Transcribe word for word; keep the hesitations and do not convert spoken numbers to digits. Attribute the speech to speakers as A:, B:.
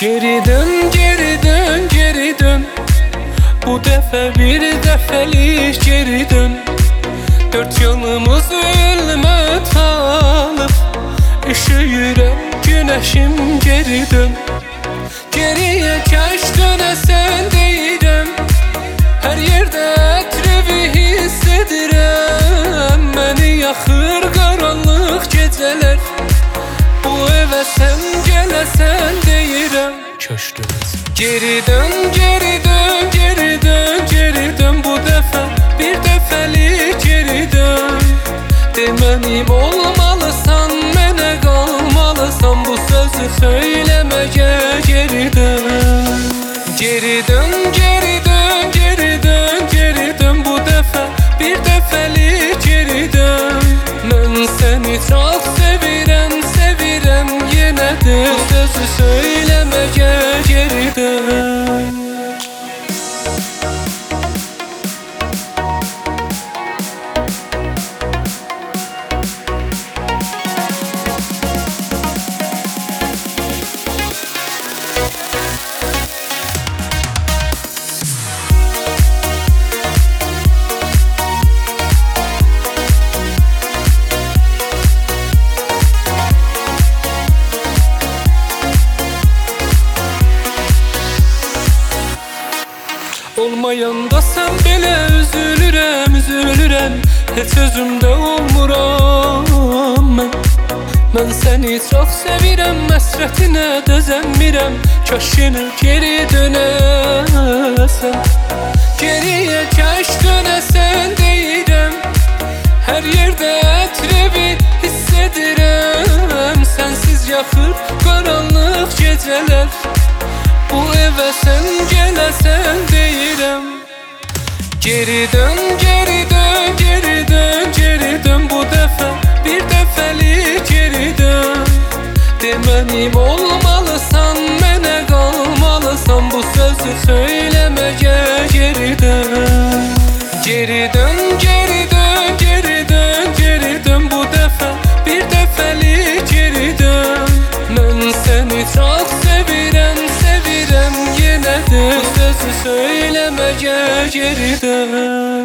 A: Geri dön, geri dön, geri dön. Bu defa bir defelik geri dön. Dört yanımız ölüme talip. Üşüyürəm güneşim geri dön. Geriye kaç dönesen deyirəm. Her yerde ətrivi hiss edirəm. Məni yaxır qaranlıq gecələr. Bu evə sən gələsən deyirəm. Kaç dönəsən. Geri dön, geri dön, geri dön, geri dön. Bu dəfə bir dəfəlik geri dön. Demənim olmalısan, mənə qalmalısan. Bu sözü söyləməgə geri dön. Geri dön, geri dön, geri dön, geri dön. Bu dəfə bir dəfəlik geri dön. Mən səni çox sevirəm, sevirəm yenə də. Bu sözü söyləməgə geri dön. Olmayanda sən belə üzülürəm, üzülürəm. Heç özümdə olmuram mən. Mən səni çox sevirəm, həsrətinə dözəmirəm. Kaş yenə geri dönəsən. Geriyə kaş dönəsən deyirəm. Hər yerdə ətrivi hiss edirəm. Sənsiz yaxır qaranlıq gecələr. Bu evə sən gələsən deyirəm. Geri dön, geri dön, geri dön, geri dön. Bu dəfə bir dəfəlik geri dön. Demənim olmalısan, mənə qalmalısan. Bu sözü söyləməgə geri dön. Geri dön, geri dön, geri dön, geri dön. Bu dəfə bir dəfəlik geri dön. Mən səni çox sevirəm, sevirəm yenə də. Bu sözü söyləməgə geri dön.